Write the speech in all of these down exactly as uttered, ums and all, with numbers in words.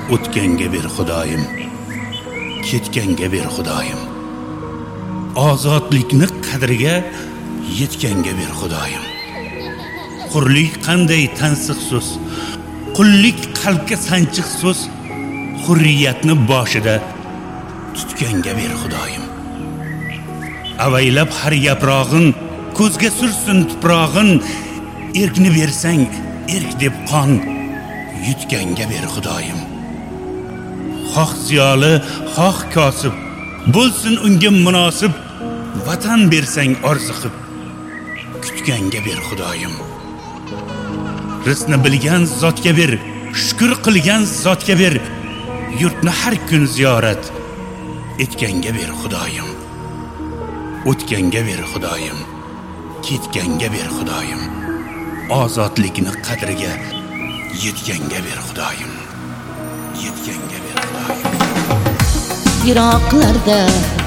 o'tganga ber xudoyim, ketganga ber xudoyim. Ozodlikni qadriga yetganga ber xudoyim. Hurlik qanday tansiq so'z, qullik qalbga sanchiq so'z, hurriyatni boshida tutganga ber xudoyim. Avaylab har yaprog'in ko'zga sursin tuprog'in, erkni bersang erk deb qon yutganga ber xudoyim. Xoh ziyoli, xoh kosib bo'lsin unga munosib, vatan bersang orziqib kutganga ber xudoyim. Rizqni bilgan zotga ber, shukr qilgan zotga ber, yurtni har kun ziyorat etganga ber xudoyim. O'tganga ber xudoyim, ketganga ber xudoyim. Ozodlikni qadriga yetganga ber xudoyim, yetganga ber xudoyim. Yiroqlarda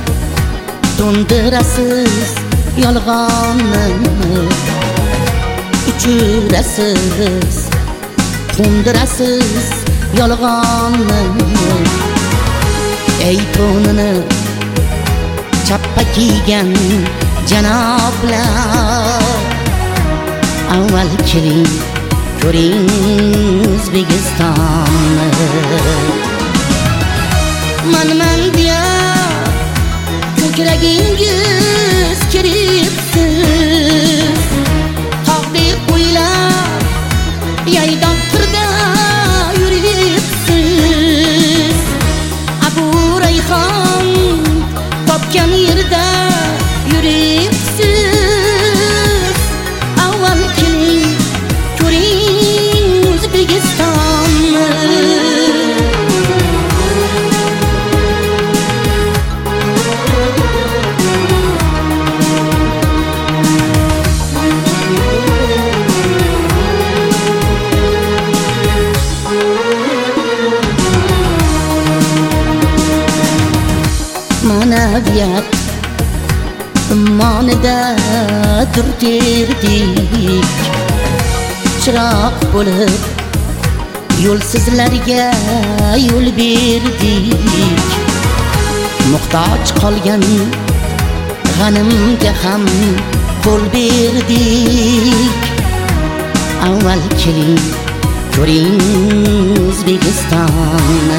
to'ndirasiz yolg'onni, uchirasiz, to'ndirasiz yolg'onni. Ey to'nini chappa kiygan janoblar, avval keling ko'ring O'zbekistonni. Man-man deya ko'kragingiz kiribsiz, tog'dek bo'ylab yaydoq qirda yuribsiz. Abu Rayhon topgan yerda yuribsiz. Avval keling ko'ring O'zbekistonni. Ma'naviyat ummonida turtirdik, chiroq bo'lib yo'lsizlarga yo'l berdik. Muhtoj qolgan g'animga ham qo'l berdik. Avval keling ko'ring O'zbekistonni.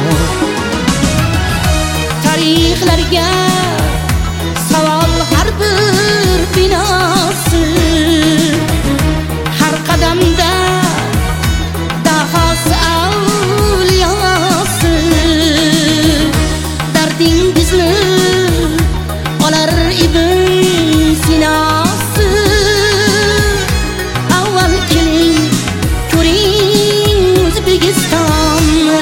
Tarixlarga savol har bir binosi, har qadamda dahosi avliyosi. Dardingizni olar Ibn Sinosi. Avval keling ko'ring O'zbekistonni.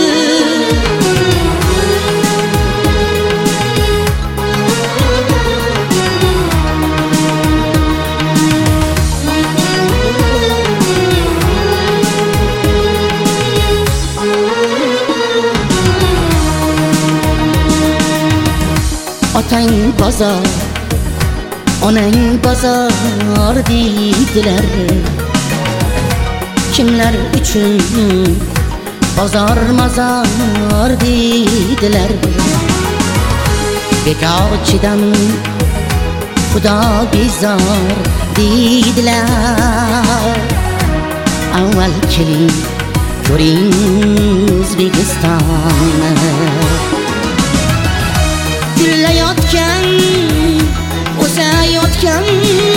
Otang bozor, onang bozor deydilar. Kimlar uchun bozor mozor deydilar. Bekorchidan xudo bezor deydilar. Avval keling ko'ring O'zbekistonni. Gullayotgan, o'sayotgan